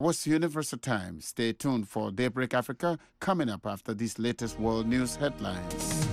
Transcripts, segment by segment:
was Universal Time. Stay tuned for Daybreak Africa coming up after these latest world news headlines.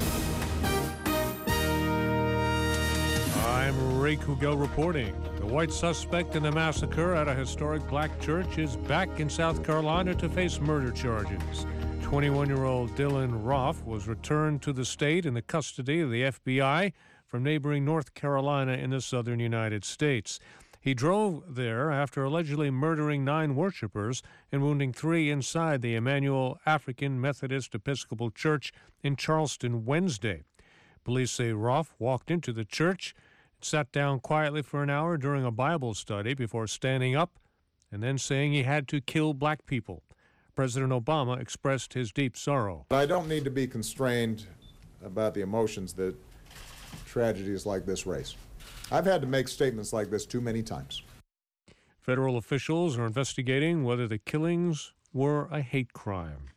I'm Ray Kugel reporting. The white suspect in the massacre at a historic black church is back in South Carolina to face murder charges. 21-year-old Dylan Roth was returned to the state in the custody of the FBI from neighboring North Carolina in the southern United States. He drove there after allegedly murdering 9 worshipers and wounding 3 inside the Emmanuel African Methodist Episcopal Church in Charleston Wednesday. Police say Roth walked into the church, sat down quietly for an hour during a Bible study before standing up and then saying he had to kill black people. President Obama expressed his deep sorrow. I don't need to be constrained about the emotions that tragedies like this raise. I've had to make statements like this too many times. Federal officials are investigating whether the killings were a hate crime.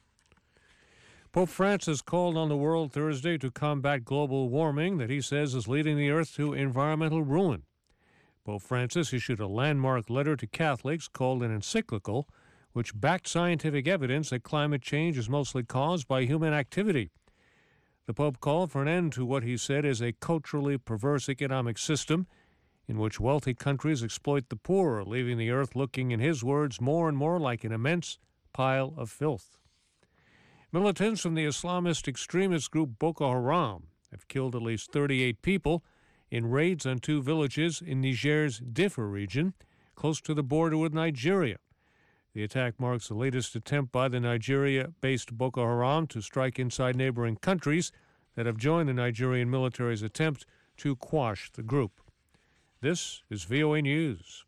Pope Francis called on the world Thursday to combat global warming that he says is leading the earth to environmental ruin. Pope Francis issued a landmark letter to Catholics called an encyclical, which backed scientific evidence that climate change is mostly caused by human activity. The Pope called for an end to what he said is a culturally perverse economic system in which wealthy countries exploit the poor, leaving the earth looking, in his words, more and more like an immense pile of filth. Militants from the Islamist extremist group Boko Haram have killed at least 38 people in raids on 2 villages in Niger's Diffa region, close to the border with Nigeria. The attack marks the latest attempt by the Nigeria-based Boko Haram to strike inside neighboring countries that have joined the Nigerian military's attempt to quash the group. This is VOA News.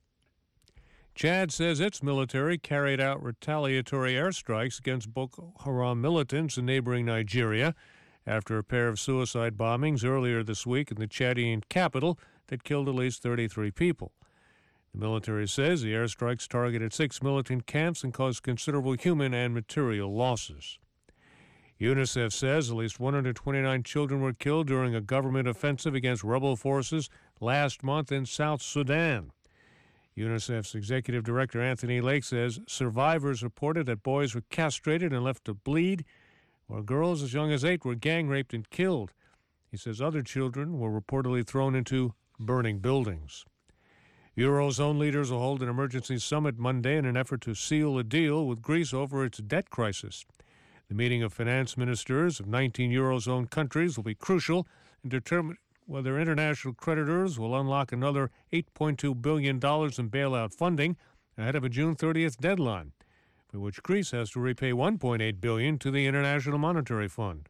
Chad says its military carried out retaliatory airstrikes against Boko Haram militants in neighboring Nigeria after a pair of suicide bombings earlier this week in the Chadian capital that killed at least 33 people. The military says the airstrikes targeted 6 militant camps and caused considerable human and material losses. UNICEF says at least 129 children were killed during a government offensive against rebel forces last month in South Sudan. UNICEF's executive director Anthony Lake says survivors reported that boys were castrated and left to bleed, while girls as young as 8 were gang raped and killed. He says other children were reportedly thrown into burning buildings. Eurozone leaders will hold an emergency summit Monday in an effort to seal a deal with Greece over its debt crisis. The meeting of finance ministers of 19 Eurozone countries will be crucial in determining whether international creditors will unlock another $8.2 billion in bailout funding ahead of a June 30th deadline, for which Greece has to repay $1.8 billion to the International Monetary Fund.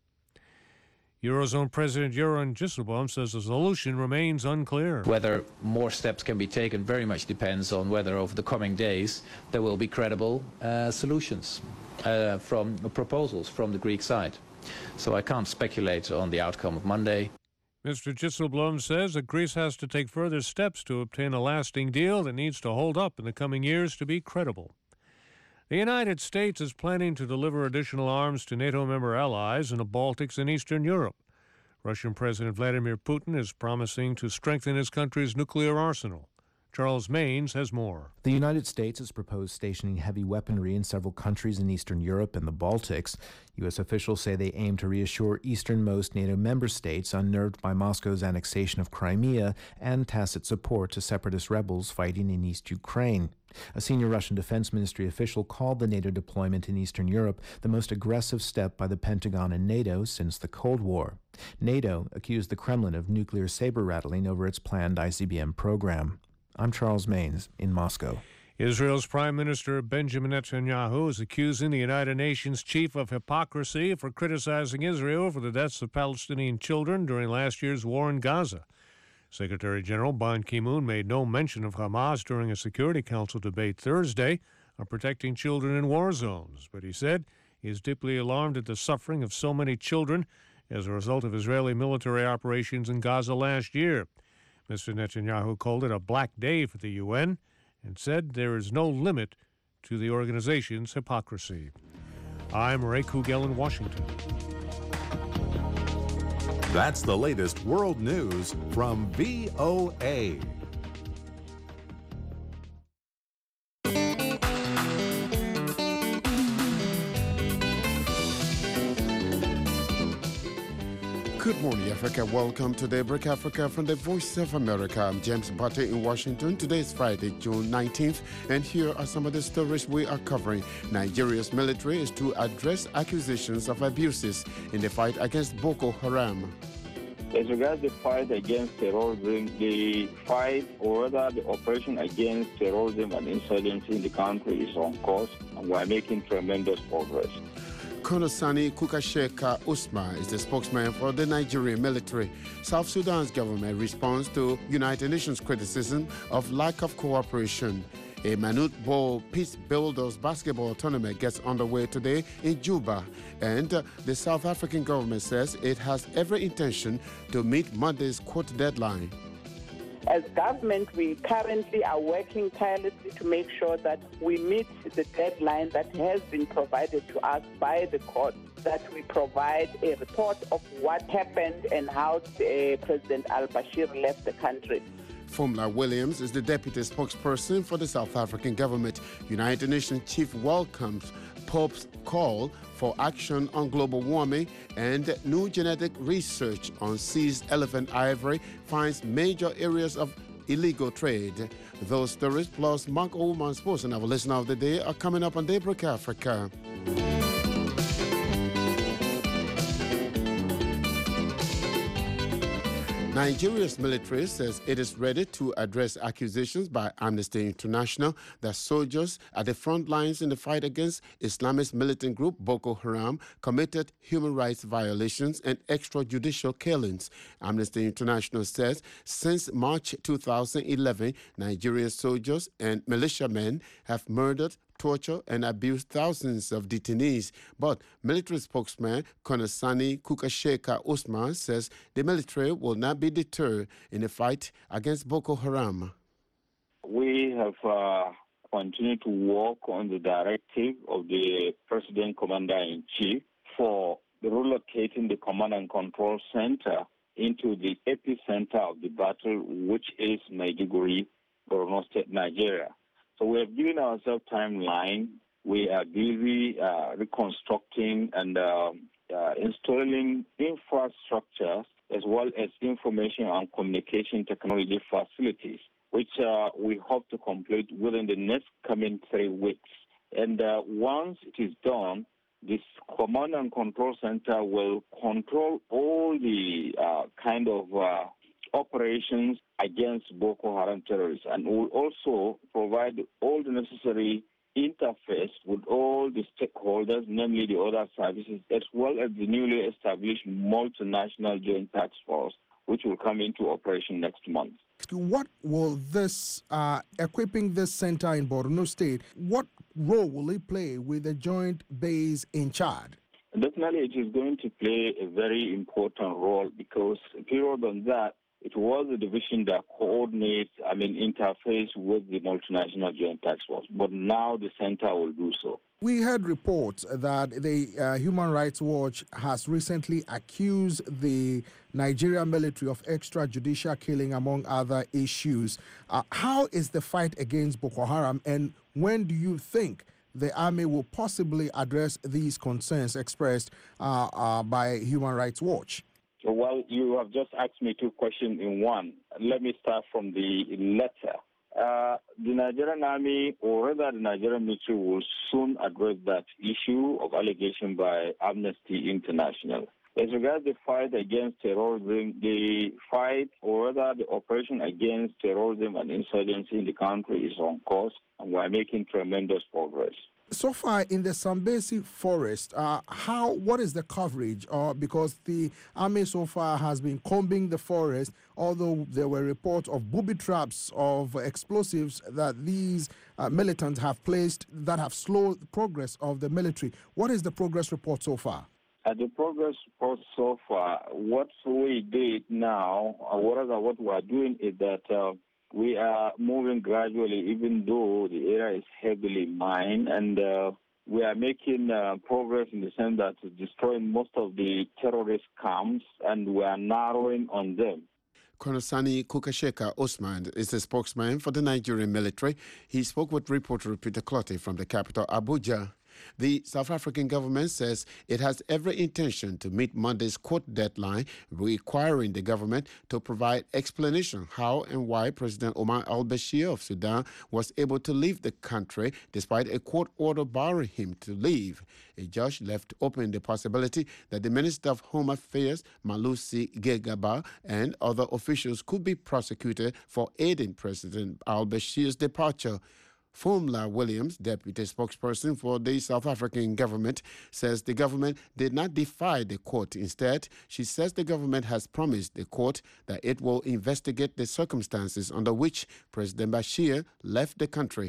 Eurozone President Jeroen Dijsselbloem says the solution remains unclear. Whether more steps can be taken very much depends on whether over the coming days there will be credible solutions from proposals from the Greek side. So I can't speculate on the outcome of Monday. Mr. Dijsselbloem says that Greece has to take further steps to obtain a lasting deal that needs to hold up in the coming years to be credible. The United States is planning to deliver additional arms to NATO member allies in the Baltics and Eastern Europe. Russian President Vladimir Putin is promising to strengthen his country's nuclear arsenal. Charles Maines has more. The United States has proposed stationing heavy weaponry in several countries in Eastern Europe and the Baltics. U.S. officials say they aim to reassure easternmost NATO member states unnerved by Moscow's annexation of Crimea and tacit support to separatist rebels fighting in East Ukraine. A senior Russian Defense Ministry official called the NATO deployment in Eastern Europe the most aggressive step by the Pentagon and NATO since the Cold War. NATO accused the Kremlin of nuclear saber-rattling over its planned ICBM program. I'm Charles Maines in Moscow. Israel's Prime Minister Benjamin Netanyahu is accusing the United Nations chief of hypocrisy for criticizing Israel for the deaths of Palestinian children during last year's war in Gaza. Secretary General Ban Ki-moon made no mention of Hamas during a Security Council debate Thursday on protecting children in war zones, but he said he is deeply alarmed at the suffering of so many children as a result of Israeli military operations in Gaza last year. Mr. Netanyahu called it a black day for the UN and said there is no limit to the organization's hypocrisy. I'm Ray Kugel in Washington. That's the latest world news from VOA. Good morning, Africa. Welcome to Daybreak Africa from the Voice of America. I'm James Butter in Washington. Today is Friday, June 19th, and here are some of the stories we are covering. Nigeria's military is to address accusations of abuses in the fight against Boko Haram. As regards the fight against terrorism, the fight, or rather the operation against terrorism and insurgency in the country is on course, and we are making tremendous progress. Colonel Sani Kukasheka Usman is the spokesman for the Nigerian military. South Sudan's government responds to United Nations criticism of lack of cooperation. A Manute Bol Peace Builders basketball tournament gets underway today in Juba, and the South African government says it has every intention to meet Monday's court deadline. As government, we currently are working tirelessly to make sure that we meet the deadline that has been provided to us by the court, that we provide a report of what happened and how President al-Bashir left the country. Fumla Williams is the deputy spokesperson for the South African government. United Nations chief welcomes Pope's call for action on global warming, and new genetic research on seized elephant ivory finds major areas of illegal trade. Those stories plus Mark Oldman Sports and our listener of the day are coming up on Daybreak Africa. Nigeria's military says it is ready to address accusations by Amnesty International that soldiers at the front lines in the fight against Islamist militant group Boko Haram committed human rights violations and extrajudicial killings. Amnesty International says since March 2011, Nigerian soldiers and militiamen have murdered, torture and abuse thousands of detainees. But military spokesman Colonel Sani Kukasheka Usman says the military will not be deterred in the fight against Boko Haram. We have continued to work on the directive of the President Commander-in-Chief for relocating the Command and Control Center into the epicenter of the battle, which is Maiduguri, Borno State, Nigeria. So we have given ourselves timeline. We are busy reconstructing and installing infrastructure as well as information and communication technology facilities, which we hope to complete within the next coming 3 weeks. And once it is done, this Command and Control Center will control all the kind of operations against Boko Haram terrorists, and will also provide all the necessary interface with all the stakeholders, namely the other services, as well as the newly established multinational joint task force, which will come into operation next month. What will this, equipping this center in Borno State, what role will it play with the joint base in Chad? Definitely it is going to play a very important role because, period on that, it was a division that coordinates, interface with the multinational joint task force. But now the center will do so. We heard reports that the Human Rights Watch has recently accused the Nigerian military of extrajudicial killing, among other issues. How is the fight against Boko Haram, and when do you think the army will possibly address these concerns expressed by Human Rights Watch? Well, you have just asked me 2 questions in one. Let me start from the latter. The Nigerian army, or rather the Nigerian military, will soon address that issue of allegation by Amnesty International. As regards the fight against terrorism, the fight, or rather the operation against terrorism and insurgency in the country is on course, and we are making tremendous progress. So far in the Sambesi forest, what is the coverage? Because the army so far has been combing the forest, although there were reports of booby traps of explosives that these militants have placed that have slowed the progress of the military. What is the progress report so far? The progress report so far, what we did now, or rather what we are doing is that we are moving gradually, even though the area is heavily mined, and we are making progress in the sense that destroying most of the terrorist camps, and we are narrowing on them. Colonel Sani Kukasheka Usman is the spokesman for the Nigerian military. He spoke with reporter Peter Clotty from the capital, Abuja. The South African government says it has every intention to meet Monday's court deadline, requiring the government to provide explanation how and why President Omar al-Bashir of Sudan was able to leave the country despite a court order barring him to leave. A judge left open the possibility that the Minister of Home Affairs, Malusi Gegaba, and other officials could be prosecuted for aiding President al-Bashir's departure. Fumla Williams, deputy spokesperson for the South African government, says the government did not defy the court. Instead, she says the government has promised the court that it will investigate the circumstances under which President Bashir left the country.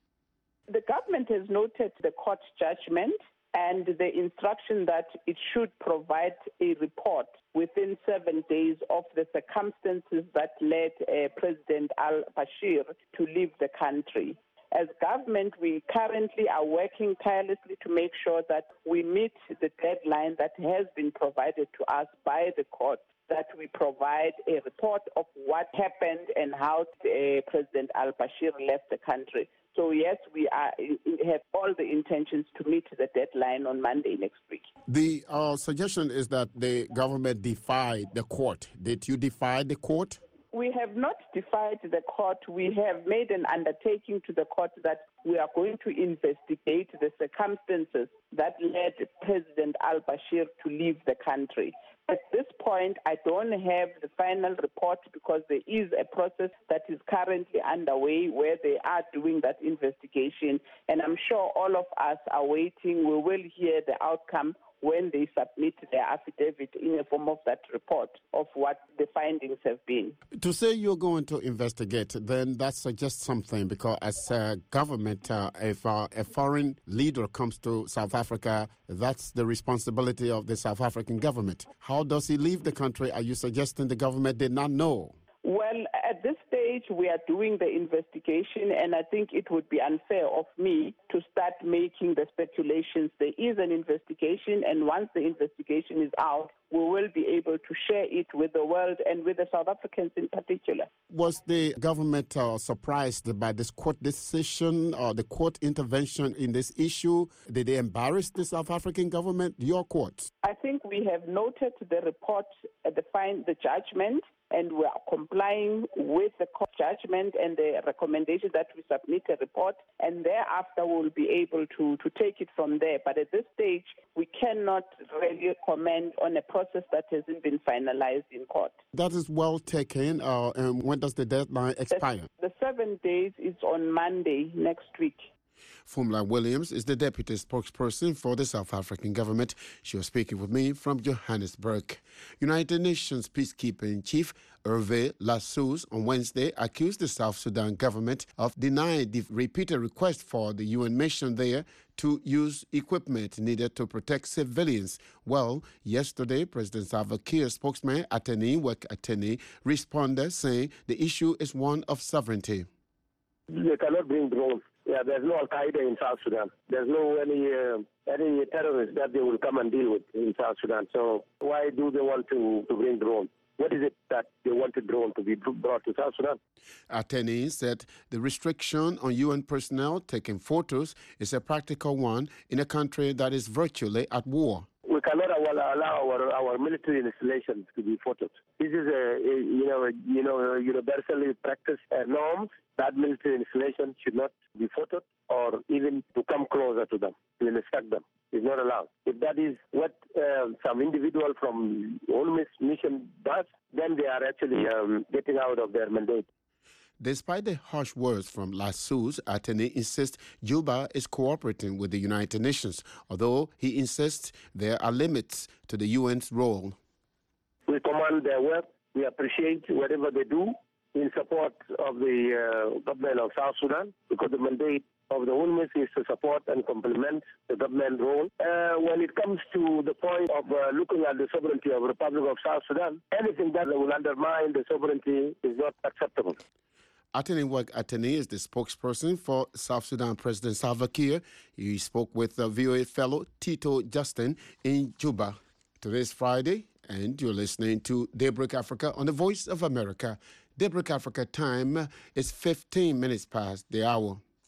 The government has noted the court judgment and the instruction that it should provide a report within 7 days of the circumstances that led President al-Bashir to leave the country. As government, we currently are working tirelessly to make sure that we meet the deadline that has been provided to us by the court, that we provide a report of what happened and how President al-Bashir left the country. So yes, we have all the intentions to meet the deadline on Monday next week. The suggestion is that the government defied the court. Did you defy the court? We have not defied the court. We have made an undertaking to the court that we are going to investigate the circumstances that led President al-Bashir to leave the country. At this point, I don't have the final report because there is a process that is currently underway where they are doing that investigation. And I'm sure all of us are waiting. We will hear the outcome when they submit their affidavit in the form of that report of what the findings have been. To say you're going to investigate, then that suggests something, because as a government, if a foreign leader comes to South Africa, that's the responsibility of the South African government. How does he leave the country? Are you suggesting the government did not know? Well, at this stage, we are doing the investigation, and I think it would be unfair of me to start making the speculations. There is an investigation, and once the investigation is out, we will be able to share it with the world and with the South Africans in particular. Was the government surprised by this court decision or the court intervention in this issue? Did they embarrass the South African government, your courts? I think we have noted the report, the judgment, and we are complying with the court judgment and the recommendation that we submit a report, and thereafter we'll be able to take it from there. But at this stage, we cannot really comment on a process that hasn't been finalized in court. That is well taken. And when does the deadline expire? The 7 days is on Monday next week. Fumla Williams is the deputy spokesperson for the South African government. She was speaking with me from Johannesburg. United Nations peacekeeping chief Hervé Lassous on Wednesday accused the South Sudan government of denying the repeated request for the UN mission there to use equipment needed to protect civilians. Well, yesterday, President Salva Kiir spokesman Ateni Wek Ateni responded saying the issue is one of sovereignty. They cannot bring drones. Yeah, there's no Al-Qaeda in South Sudan. There's no any terrorists that they will come and deal with in South Sudan. So why do they want to bring drones? What is it that they want the drone to be brought to South Sudan? Ateni said the restriction on UN personnel taking photos is a practical one in a country that is virtually at war. We cannot allow our military installations to be photoed. This is universally practiced norms that military installation should not be photoed or even to come closer to them, to inspect them. It's not allowed. If that is what some individual from UNMISS mission does, then they are actually getting out of their mandate. Despite the harsh words from Lassous, Ateni insists Juba is cooperating with the United Nations, although he insists there are limits to the UN's role. We commend their work. We appreciate whatever they do in support of the government of South Sudan, because the mandate of the UNMISS is to support and complement the government role. When it comes to the point of looking at the sovereignty of the Republic of South Sudan, anything that will undermine the sovereignty is not acceptable. Ateni Wek Ateni is the spokesperson for South Sudan President Salva Kiir. He spoke with VOA fellow Tito Justin in Juba. Today's Friday, and you're listening to Daybreak Africa on the Voice of America. Daybreak Africa time is 15 minutes past the hour.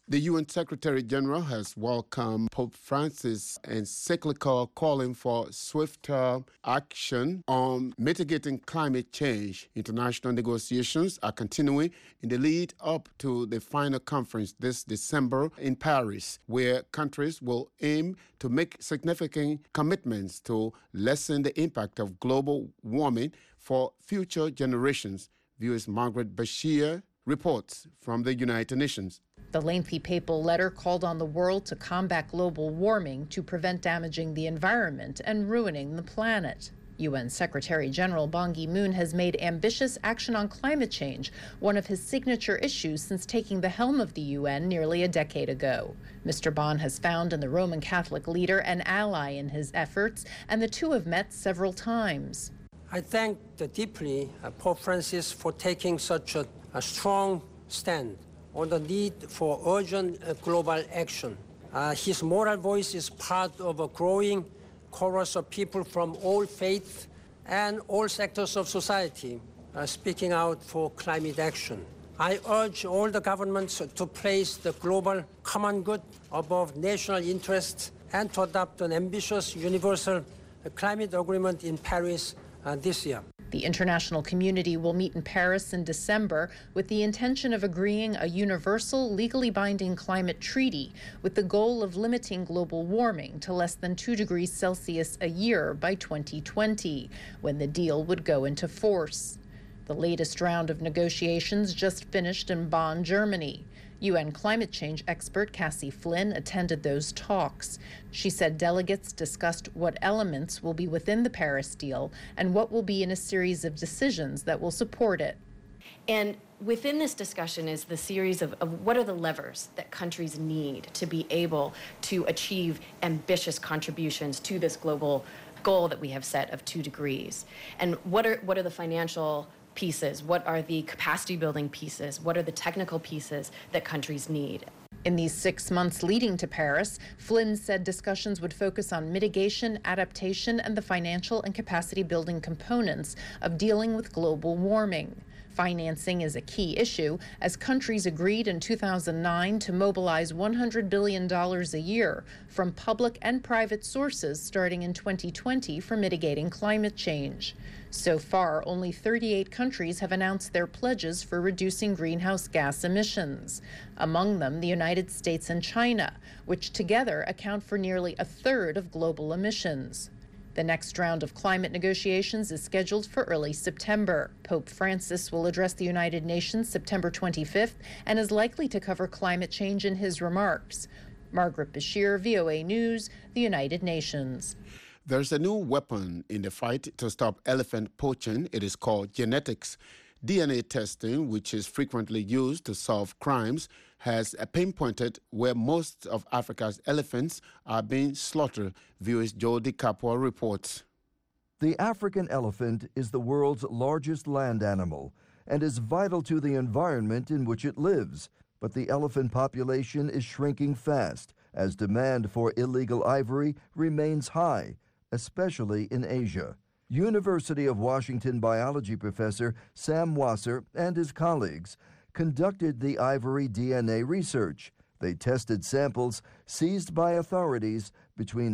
The UN Secretary General has welcomed Pope Francis' encyclical calling for swifter action on mitigating climate change. International negotiations are continuing in the lead up to the final conference this December in Paris, where countries will aim to make significant commitments to lessen the impact of global warming for future generations. Viewers Margaret Bashir reports from the United Nations. The lengthy papal letter called on the world to combat global warming to prevent damaging the environment and ruining the planet. UN Secretary General Ban Ki-moon has made ambitious action on climate change one of his signature issues since taking the helm of the UN nearly a decade ago. Mr. Ban has found in the Roman Catholic leader an ally in his efforts, and the two have met several times. I thank deeply Pope Francis for taking such a strong stand on the need for urgent global action. His moral voice is part of a growing chorus of people from all faiths and all sectors of society speaking out for climate action. I urge all the governments to place the global common good above national interests and to adopt an ambitious universal climate agreement in Paris this year. The international community will meet in Paris in December with the intention of agreeing a universal, legally binding climate treaty with the goal of limiting global warming to less than 2 degrees Celsius a year by 2020, when the deal would go into force. The latest round of negotiations just finished in Bonn, Germany. UN climate change expert Cassie Flynn attended those talks. She said delegates discussed what elements will be within the Paris deal and what will be in a series of decisions that will support it. And within this discussion is the series of what are the levers that countries need to be able to achieve ambitious contributions to this global goal that we have set of 2 degrees. And what are the financial pieces? What are the capacity building pieces? What are the technical pieces that countries need? In these 6 months leading to Paris, Flynn said discussions would focus on mitigation, adaptation, and the financial and capacity building components of dealing with global warming. Financing is a key issue, as countries agreed in 2009 to mobilize $100 billion a year from public and private sources starting in 2020 for mitigating climate change. So far, only 38 countries have announced their pledges for reducing greenhouse gas emissions. Among them, the United States and China, which together account for nearly a third of global emissions. The next round of climate negotiations is scheduled for early September. Pope Francis will address the United Nations September 25th and is likely to cover climate change in his remarks. Margaret Bashir, VOA News, the United Nations. There's a new weapon in the fight to stop elephant poaching. It is called genetics. DNA testing, which is frequently used to solve crimes, has pinpointed where most of Africa's elephants are being slaughtered. Viewers Jody Capua reports. The African elephant is the world's largest land animal and is vital to the environment in which it lives. But the elephant population is shrinking fast as demand for illegal ivory remains high, especially in Asia. University of Washington biology professor Sam Wasser and his colleagues conducted the ivory DNA research. They tested samples seized by authorities between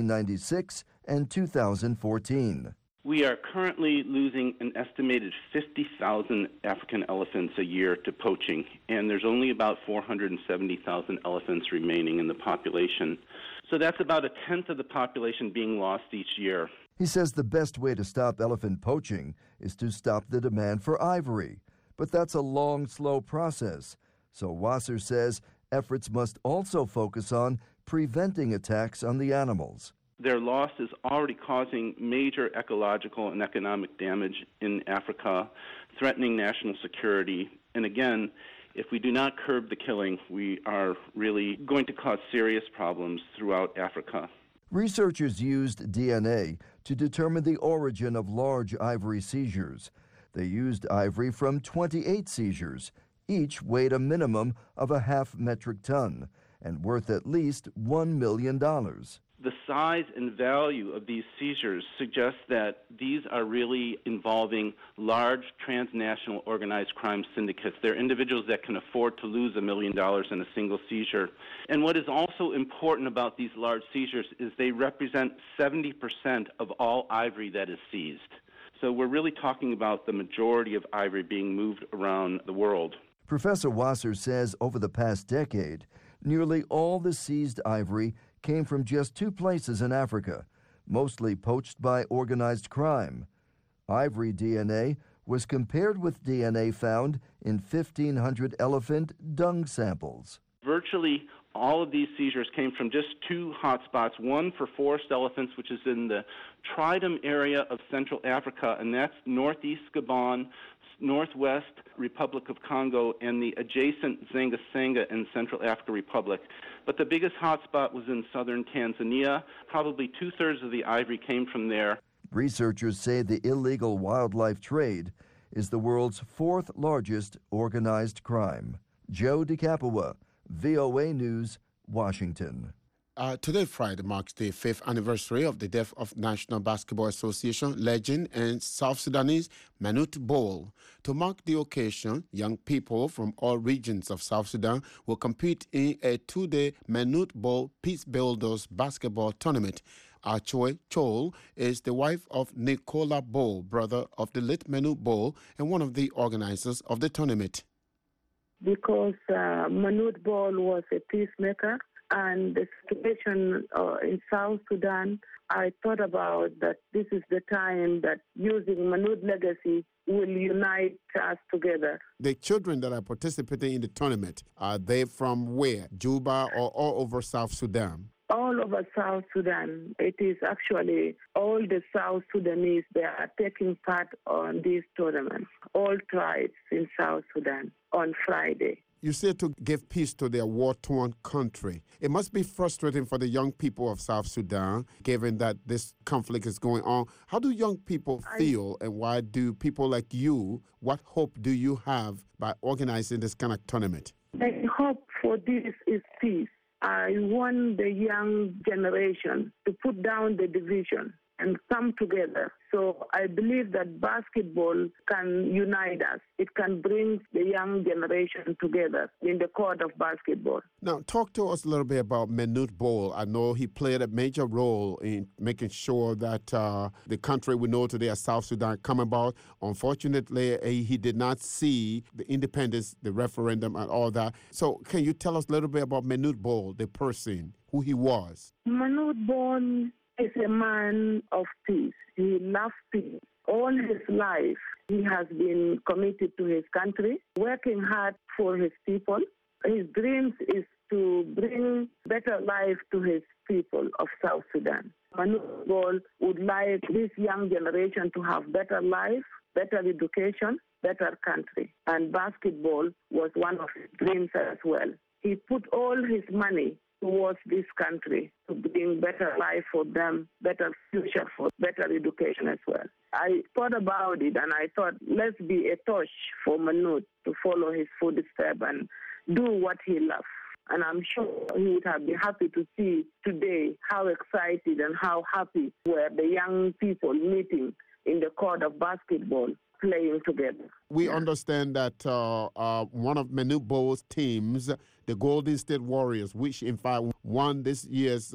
1996 and 2014. We are currently losing an estimated 50,000 African elephants a year to poaching, and there's only about 470,000 elephants remaining in the population. So that's about a tenth of the population being lost each year. He says the best way to stop elephant poaching is to stop the demand for ivory. But that's a long, slow process. So Wasser says efforts must also focus on preventing attacks on the animals. Their loss is already causing major ecological and economic damage in Africa, threatening national security. And again, if we do not curb the killing, we are really going to cause serious problems throughout Africa. Researchers used DNA to determine the origin of large ivory seizures. They used ivory from 28 seizures. Each weighed a minimum of a half metric ton and worth at least $1 million. The size and value of these seizures suggests that these are really involving large transnational organized crime syndicates. They're individuals that can afford to lose $1 million in a single seizure. And what is also important about these large seizures is they represent 70% of all ivory that is seized. So we're really talking about the majority of ivory being moved around the world. Professor Wasser says over the past decade, nearly all the seized ivory came from just 2 places in Africa, mostly poached by organized crime. Ivory DNA was compared with DNA found in 1,500 elephant dung samples. Virtually all of these seizures came from just 2 hotspots, one for forest elephants, which is in the Tridom area of Central Africa, and that's northeast Gabon, northwest Republic of Congo, and the adjacent Zanga-Sanga in Central African Republic. But the biggest hotspot was in southern Tanzania. Probably 2/3 of the ivory came from there. Researchers say the illegal wildlife trade is the world's 4th largest organized crime. Joe DeCapua, VOA News, Washington. Today, Friday, marks the 5th anniversary of the death of National Basketball Association legend and South Sudanese Manute Bol. To mark the occasion, young people from all regions of South Sudan will compete in a 2-day Manute Bol Peace Builders basketball tournament. Achoy Chol is the wife of Nicola Bol, brother of the late Manute Bol, and one of the organizers of the tournament. Because Manute Bol was a peacemaker, and the situation in South Sudan, I thought about that this is the time that using Manute's legacy will unite us together. The children that are participating in the tournament, are they from where? Juba or all over South Sudan? All over South Sudan. It is actually all the South Sudanese that are taking part on this tournament. All tribes in South Sudan on Friday. You said to give peace to their war-torn country. It must be frustrating for the young people of South Sudan, given that this conflict is going on. How do young people feel, and why do people like you, what hope do you have by organizing this kind of tournament? The hope for this is peace. I want the young generation to put down the division and come together. So I believe that basketball can unite us. It can bring the young generation together in the court of basketball. Now, talk to us a little bit about Manute Bol. I know he played a major role in making sure that the country we know today as South Sudan come about. Unfortunately, he did not see the independence, the referendum, and all that. So can you tell us a little bit about Manute Bol, the person, who he was? Manute Bol is a man of peace. He loves peace. All his life, he has been committed to his country, working hard for his people. His dreams is to bring better life to his people of South Sudan. Manute Bol would like this young generation to have better life, better education, better country. And basketball was one of his dreams as well. He put all his money towards this country to bring better life for them, better future for better education as well. I thought about it and I thought, let's be a torch for Manute to follow his footsteps and do what he loves. And I'm sure he would have been happy to see today how excited and how happy were the young people meeting in the court of basketball, playing together. We understand that one of Manute Bol's teams, the Golden State Warriors, which in fact won this year's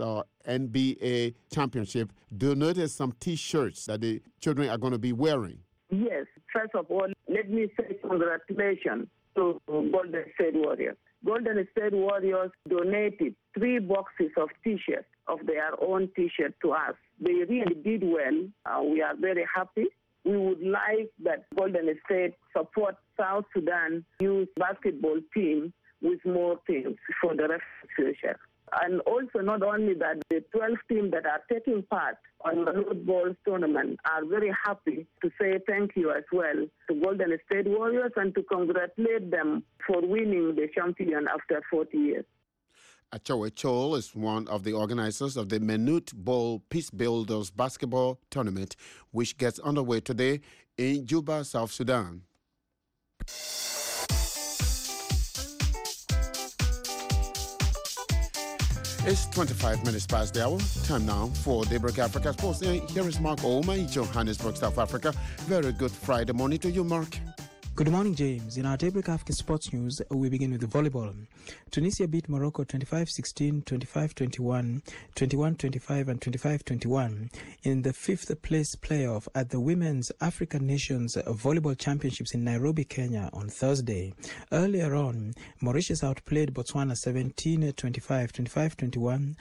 NBA championship, donated some T-shirts that the children are going to be wearing. Yes. First of all, let me say congratulations to Golden State Warriors. Golden State Warriors donated 3 boxes of T-shirts, of their own T-shirts to us. They really did well. We are very happy. We would like that Golden State support South Sudan youth basketball team with more teams for the rest of the future. And also not only that, the 12 teams that are taking part on the Manute Bol tournament are very happy to say thank you as well to Golden State Warriors and to congratulate them for winning the champion after 40 years. Achoy Chol is one of the organizers of the Manute Bol Peace Builders basketball tournament, which gets underway today in Juba, South Sudan. It's 25 minutes past the hour. Time now for Daybreak Africa Sports. Here is Mark Ouma in Johannesburg, South Africa. Very good Friday morning to you, Mark. Good morning, James. In our Daybreak Africa Sports News, we begin with the volleyball. Tunisia beat Morocco 25-16, 25-21, 21-25 and 25-21 in the fifth-place playoff at the Women's African Nations Volleyball Championships in Nairobi, Kenya on Thursday. Earlier on, Mauritius outplayed Botswana 17-25, 25-21,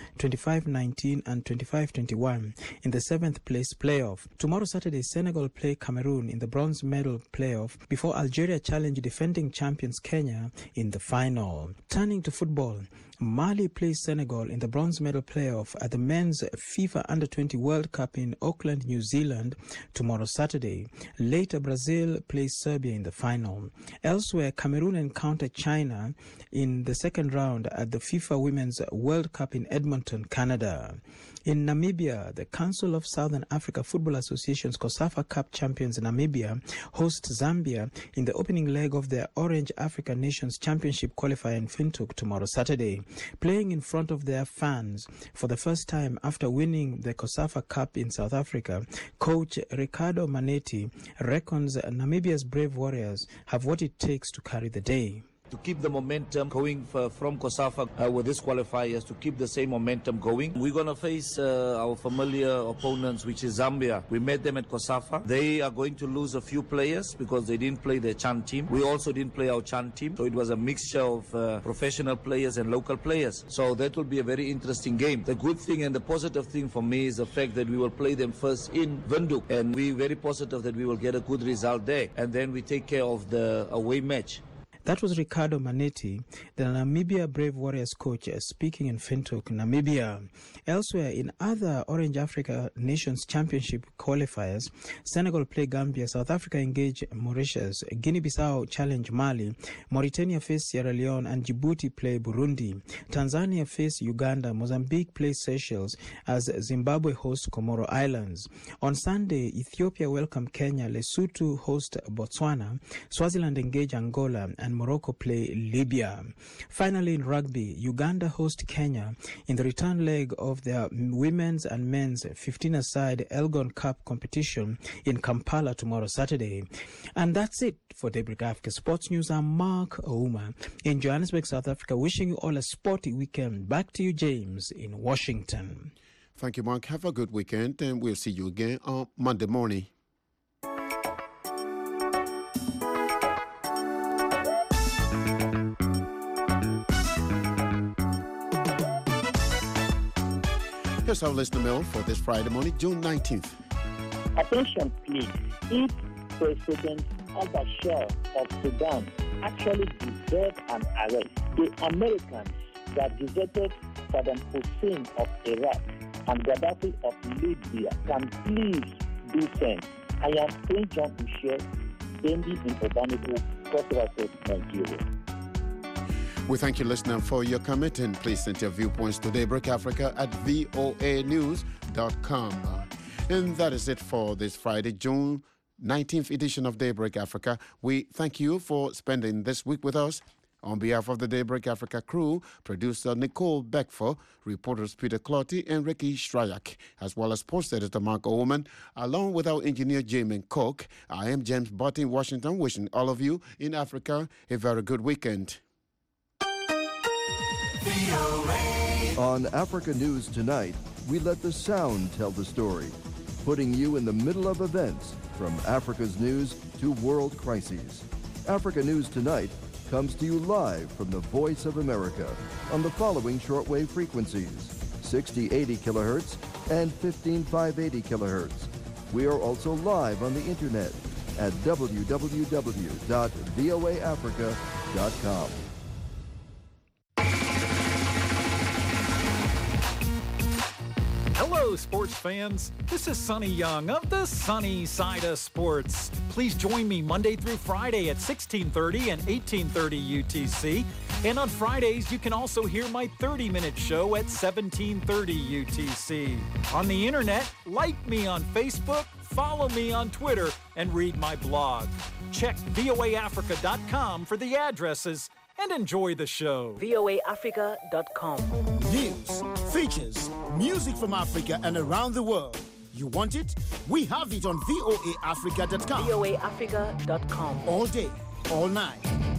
25-19 and 25-21 in the seventh-place playoff. Tomorrow, Saturday, Senegal play Cameroon in the bronze medal playoff before Algeria challenge defending champions Kenya in the final. Turning to football, Mali plays Senegal in the bronze medal playoff at the men's FIFA Under-20 World Cup in Auckland, New Zealand tomorrow Saturday. Later, Brazil plays Serbia in the final. Elsewhere, Cameroon encounter China in the second round at the FIFA Women's World Cup in Edmonton, Canada. In Namibia, the Council of Southern Africa Football Association's COSAFA Cup champions Namibia host Zambia in the opening leg of their Orange Africa Nations Championship qualifier in Windhoek tomorrow Saturday. Playing in front of their fans for the first time after winning the COSAFA Cup in South Africa, coach Ricardo Manetti reckons Namibia's Brave Warriors have what it takes to carry the day. To keep the momentum going from COSAFA with these qualifiers, to keep the same momentum going. We're going to face our familiar opponents, which is Zambia. We met them at COSAFA. They are going to lose a few players because they didn't play their Chan team. We also didn't play our Chan team. So it was a mixture of professional players and local players. So that will be a very interesting game. The good thing and the positive thing for me is the fact that we will play them first in Windhoek. And we're very positive that we will get a good result there. And then we take care of the away match. That was Ricardo Manetti, the Namibia Brave Warriors coach, speaking in Windhoek, Namibia. Elsewhere, in other Orange Africa Nations Championship qualifiers, Senegal play Gambia, South Africa engage Mauritius, Guinea-Bissau challenge Mali, Mauritania face Sierra Leone, and Djibouti play Burundi. Tanzania face Uganda, Mozambique play Seychelles, as Zimbabwe hosts Comoro Islands. On Sunday, Ethiopia welcome Kenya, Lesotho host Botswana, Swaziland engage Angola, and Morocco play Libya. Finally, in rugby, Uganda host Kenya in the return leg of their women's and men's 15-a-side Elgon Cup competition in Kampala tomorrow Saturday. And that's it for Daybreak Africa Sports News. I'm Mark Ouma in Johannesburg, South Africa, wishing you all a sporty weekend. Back to you, James, in Washington. Thank you, Mark. Have a good weekend, and we'll see you again on Monday morning. Here's our listener mail for this Friday morning, June 19th. Attention, please. If President al-Bashir of Sudan actually deserved an arrest, the Americans that deserted Saddam Hussein of Iraq and Gaddafi of Libya can please do same. I am Prince John Boucher, Dendi in Obaniko, Cross River, Nigeria. We thank you, listener, for your comment, and please send your viewpoints to Daybreak Africa at voanews.com. And that is it for this Friday, June 19th edition of Daybreak Africa. We thank you for spending this week with us. On behalf of the Daybreak Africa crew, producer Nicole Beckford, reporters Peter Clotty and Ricky Shryak, as well as sports editor Mark Oman, along with our engineer Jamin Cook, I am James Butt in Washington, wishing all of you in Africa a very good weekend. On Africa News Tonight, we let the sound tell the story, putting you in the middle of events from Africa's news to world crises. Africa News Tonight comes to you live from the Voice of America on the following shortwave frequencies: 6080 kilohertz and 15580 kilohertz. We are also live on the internet at www.voaafrica.com. Hello, sports fans. This is Sonny Young of the Sunny Side of Sports. Please join me Monday through Friday at 1630 and 1830 UTC. And on Fridays, you can also hear my 30-minute show at 1730 UTC. On the internet, like me on Facebook, follow me on Twitter, and read my blog. Check voaafrica.com for the addresses and enjoy the show. voaafrica.com. News, Features, music from Africa and around the world. You want it? We have it on voaafrica.com. voaafrica.com. All day, all night.